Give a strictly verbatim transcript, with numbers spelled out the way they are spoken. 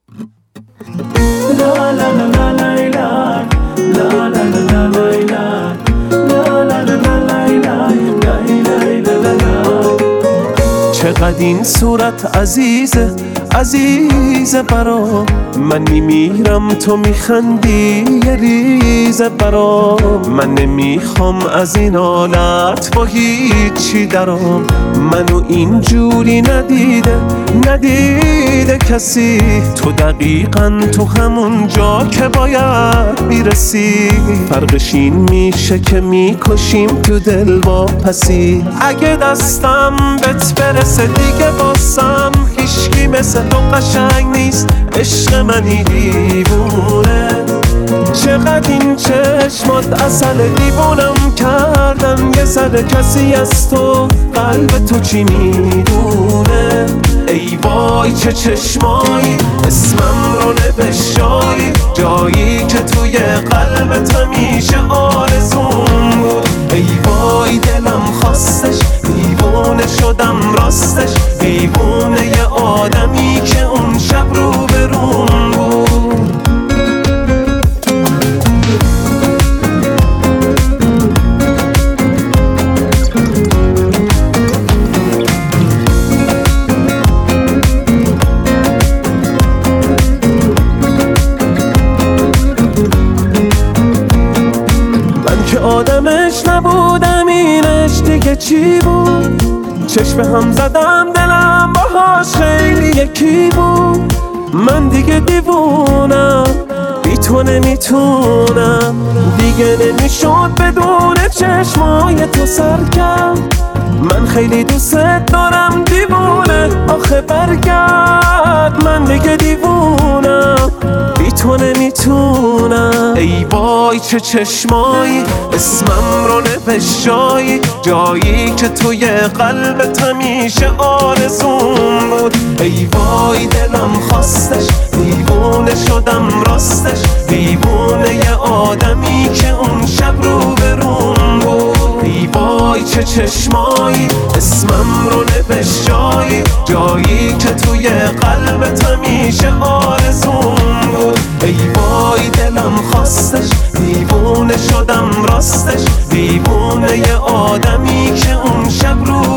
La la la la la la la la la la la la la la la la. چقدر این صورت عزیزه عزیزه برام، من میمیرم تو میخندی یه ریزه برام. من نمیخوام از این حالت با هیچی درام، منو اینجوری ندیده ندیده کسی. تو دقیقاً تو همون جا که باید میرسی، فرقش این میشه که میکشیم تو دل با پسی. اگه دستم بهت برسه دیگه باسم هیچکی مثل تو قشنگ نیست، عشق منی دیوونه. چقدر این چشمات عسل، دیوونم کردن یه ذره. کسی از تو قلب تو چی میدونه؟ ای وای چه چشمایی، اسمم رو نوشتایی، جایی که توی قلبت همیشه آرزوم بود. ای وای دلم خواستش، دیوونه شدم راستش، دیوونه یه آدمی که اون شب رو به روم بود. آدمش نبودم اینش دیگه چی بود؟ چشم هم زدم دلم باهاش خیلی یکی بود. من دیگه دیوونم بی تو نمیتونم، دیگه نمیشد بدون چشمای تو سرکم. من خیلی دوست دارم دیوونه، آخه برگرد. من دیگه دیوونم بی تو نمیتونم. ای وای چه چشمایی، اسمم رو نوشتایی، جایی که توی قلبت همیشه آرزوم بود. ای وای دلم خواستش، دیوونه شدم راستش، دیوونه یه آدمی که اون شب رو به روم بود. ای وای چه چشمایی، اسمم رو نوشتایی، جایی که توی قلبت همیشه آرزوم بود. ای وای دلم خواستش، دیوونه شدم راستش، دیوونه یه آدمی که اون شب رو